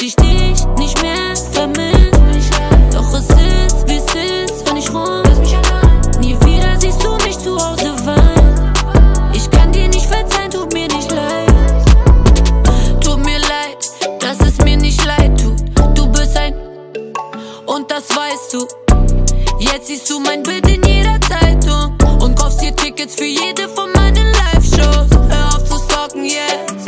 ich dich nicht mehr vermiss. Doch es ist, wie es ist, wenn ich rum. Nie wieder siehst du mich zu Hause weinen. Ich kann dir nicht verzeihen, tut mir nicht leid. Tut mir leid, dass es mir nicht leid tut. Du bist ein und das weißt du. Jetzt siehst du mein Bild in jeder Zeitung und kaufst dir Tickets für jede von meinen Live-Shows. Hör auf zu stalken jetzt.